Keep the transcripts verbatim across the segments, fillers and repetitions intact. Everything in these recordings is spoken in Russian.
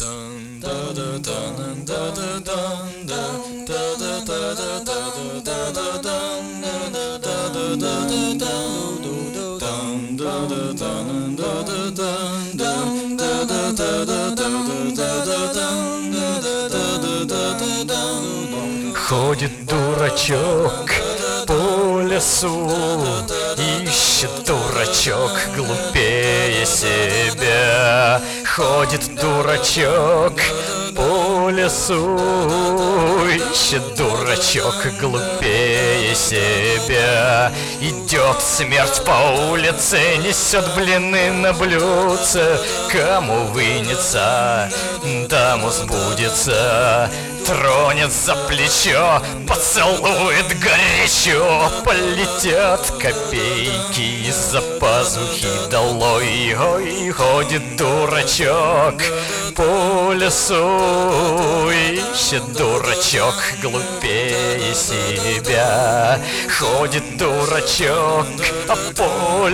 Ходит дурачок по лесу, ищет дурачок глупее себя. Ходит дурачок по лесу, ищет дурачок глупее себя. Идет смерть по улице, несет блины на блюдце. Кому вынется, тому сбудется. Тронет за плечо, поцелует горячо. Полетят копейки из-за пазухи долой. Ой, ходит дурачок по лесу, ищет дурачок глупее себя. Ходит дурачок по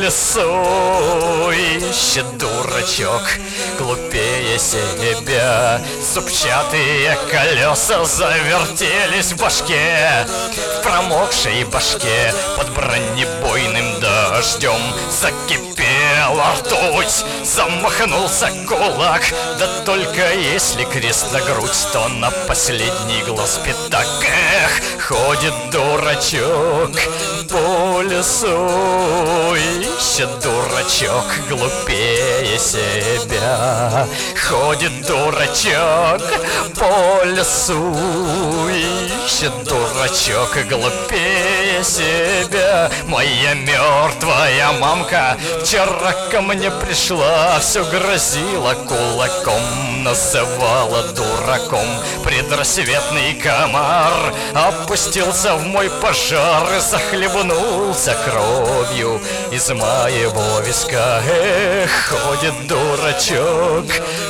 лесу, ищет дурачок глупее себя. Зубчатые колеса завертелись в башке, в промокшей башке под бронебойным дождем. Закипела ртуть, замахнулся кулак. Да только если крест на грудь, то на последний глаз пятак. Эх, ходит дурачок по лесу, ищет дурачок глупее себя. Ходит дурачок по лесу, ищет дурачок глупее себя. Моя мертвая мамка вчера ко мне пришла, все грозила кулаком, называла дураком. Предрассветный комар опустился в мой пожар и захлебнулся кровью из моего виска. Эх, ходит дурачок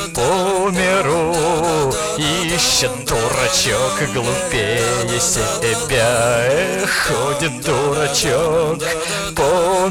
по миру, ищет дурачок глупее себя. Эх, ходит дурачок по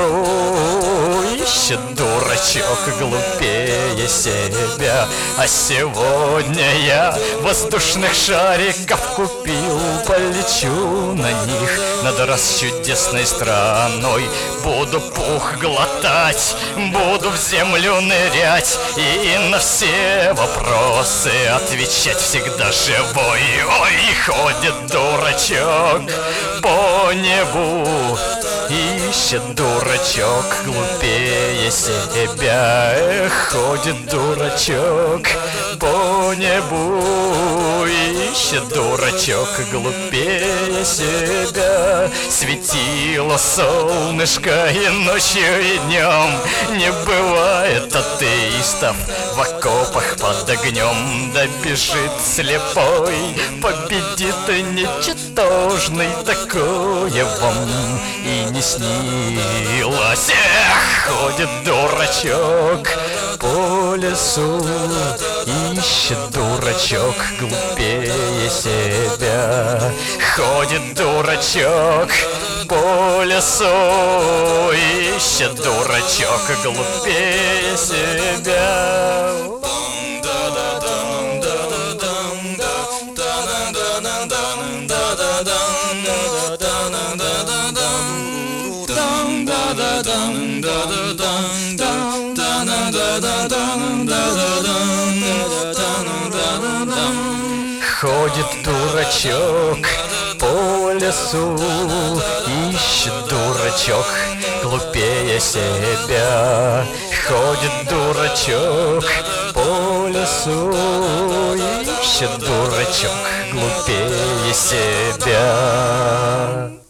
миру, ищет дурачок глупее себя. А сегодня я воздушных шариков купил, полечу на них над расчудесной страной. Буду пух глотать, буду в землю нырять и на все вопросы отвечать всегда живой. Ой, ходит дурачок по небу, ищет дурачок глупее себя. Эх, ходит дурачок по небу, ищет дурачок глупее себя. Светило солнышко и ночью, и днем, не бывает атеистов в окопах под огнем. Да бежит слепой, победит ничтожный, такое вам и не снилось. Эх, ходит дурачок по лесу, ищет дурачок глупее себя. Ходит дурачок по лесу, ищет дурачок глупее себя. Ходит дурачок по лесу, ищет дурачок глупее себя. Ходит дурачок по лесу, ищет дурачок глупее себя.